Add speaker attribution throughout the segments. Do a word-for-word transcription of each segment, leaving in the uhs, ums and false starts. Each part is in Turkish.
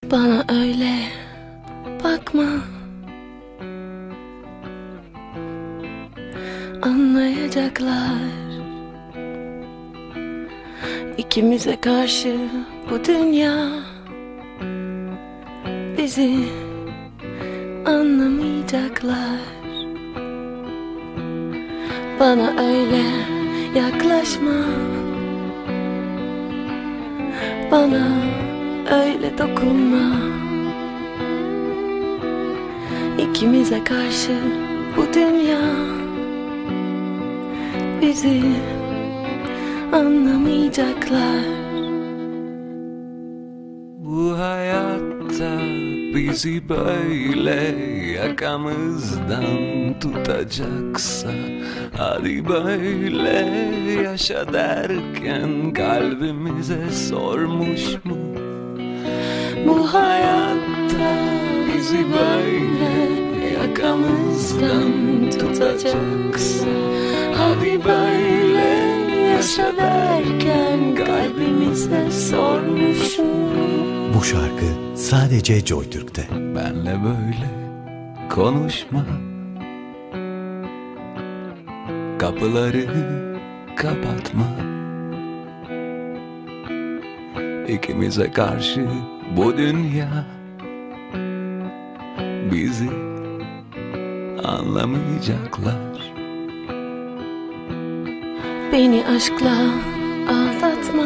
Speaker 1: Bana öyle bakma, anlayacaklar. İkimize karşı bu dünya, bizi anlamayacaklar. Bana öyle yaklaşma, bana öyle dokunma. İkimize karşı bu dünya, bizi anlamayacaklar.
Speaker 2: Bu hayatta bizi böyle yakamızdan tutacaksa, hadi böyle yaşa derken kalbimize sormuş mu? Bu hayatta bizi böyle yakamızdan tutacaksa, hadi böyle yaşa derken kalbimize sormuş mu?
Speaker 3: Bu şarkı sadece JoyTürk'te.
Speaker 2: Benle böyle konuşma, kapıları kapatma. İkimize karşı bu dünya, bizi anlamayacaklar.
Speaker 1: Beni aşkla aldatma,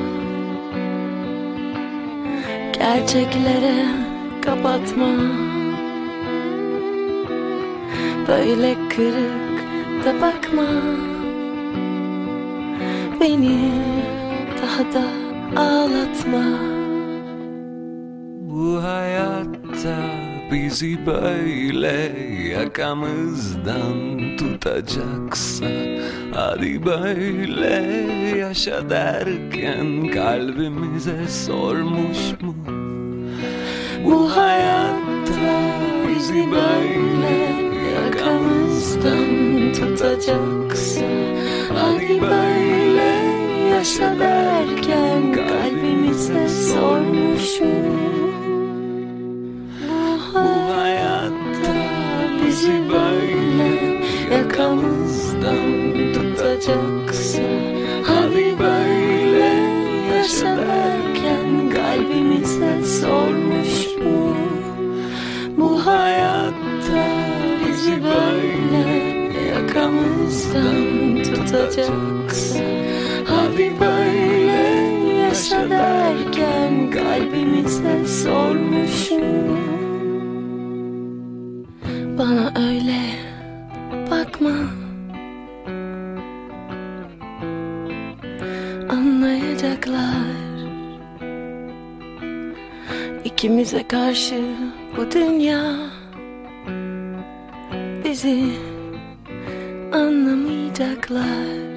Speaker 1: gerçeklere kapatma. Böyle kırık da bakma, beni daha da ağlatma.
Speaker 2: Bu hayatta bizi böyle yakamızdan tutacaksa, hadi böyle yaşa derken kalbimize sormuş mu? Bu hayatta bizi böyle yakamızdan tutacaksa, hadi böyle yaşa derken kalbimize sormuş mu? Bu hayatta bizi böyle yakamızdan tutacaksa, hadi böyle yaşa derken kalbimize sormuş mu? Bu hayatta bizi böyle yakamızdan tutacaksa, hadi böyle yaşa derken kalbimize sormuş mu? Bana öyle bakma, anlayacaklar. İkimize karşı bu dünya, bizi anlamayacaklar.